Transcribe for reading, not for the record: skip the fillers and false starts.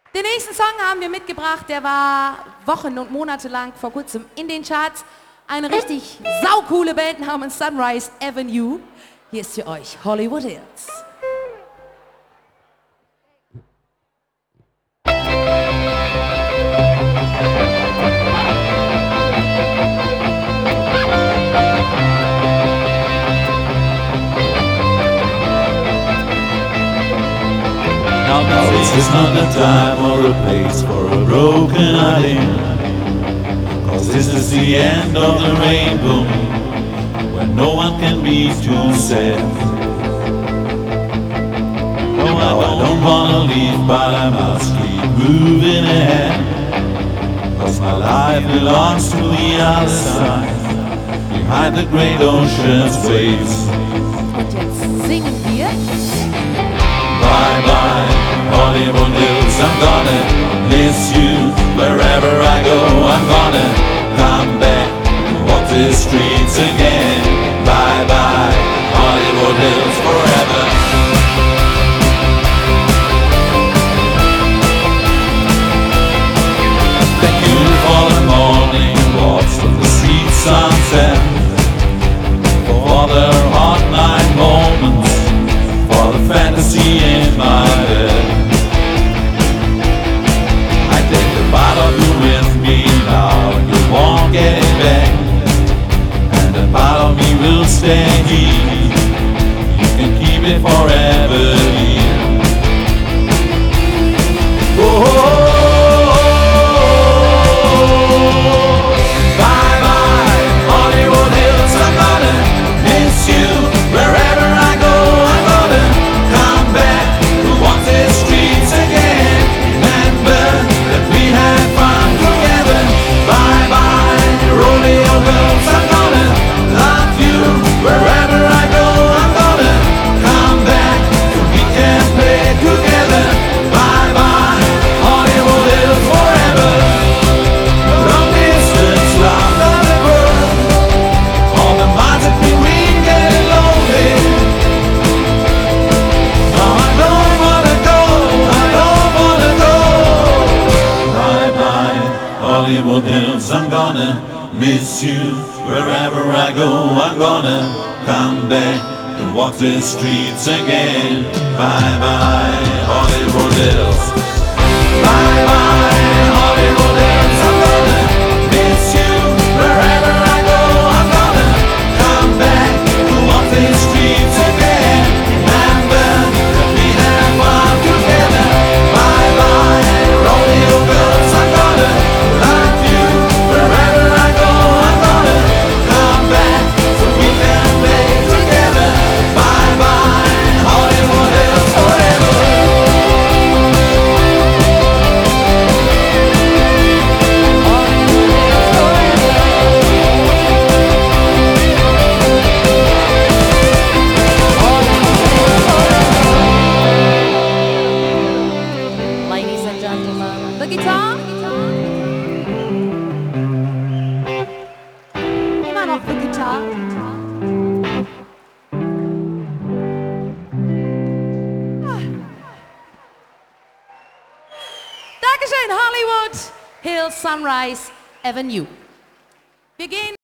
Den nächsten Song haben wir mitgebracht, der war Wochen und Monate lang vor kurzem in den Charts. Eine richtig saukoole Band namens Sunrise Avenue. Hier ist für euch Hollywood Hills. Now this is not a time or a place for a broken hearted, 'cause this is the end of the rainbow, when no one can be too sad. No, I don't wanna leave, but I must keep moving ahead, 'cause my life belongs to the other side, behind the great ocean's waves. Und jetzt singen wir. Bye bye, Hollywood Hills, I'm gonna miss you. Wherever I go, I'm gonna come back and walk the streets again. Bye bye, Hollywood Hills, forever. Thank you for the morning walks with the sweet sunset, for the hot night moments, for the fantasy in my head. I take a part of you with me now, you won't get it back, and a part of me will stay here. You can keep it forever here. Bye bye, Hollywood Hills, I'm gonna miss you. Wherever I go, I'm gonna come back to walk the streets again. Remember that we had fun together. Bye bye, rodeo girls, I'm gonna love you. Wherever I go, I'm gonna come back so we can play together. Bye bye, Hollywood Hills, forever. Long distance love of the world, all the miles that we get lonely. No, I don't wanna go, I don't wanna go. Bye bye, Hollywood Hills, I'm gonna miss you. Wherever I go, I'm gonna come back to walk the streets again. Bye bye, Hollywood Hills. Bye bye, Hollywood Hills, I'm gonna miss you. Wherever I go, I'm gonna come back to walk the streets again. Remember that we had fun together. Bye bye, rodeo girls, I'm gonna love you. Wherever I go, I'm gonna come back so we can play together. Bye bye, Hollywood Hills, forever. Ladies and gentlemen, the guitar. Immer noch the guitar. Dankeschön, Hollywood Hills Sunrise Avenue. Wir gehen